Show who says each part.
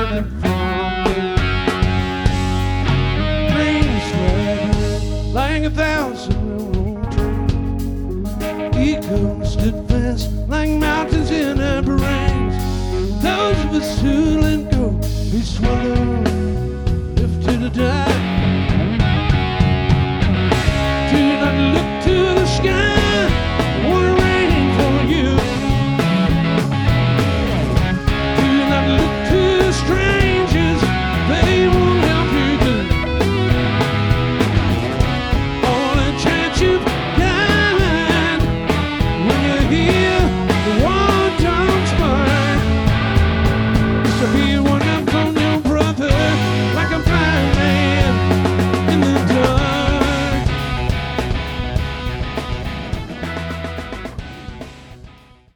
Speaker 1: running from planes flying like 1,000 railroad trains. Eagles stood fast like mountains in upper rains. Those of us who let go, we swallow, left to die.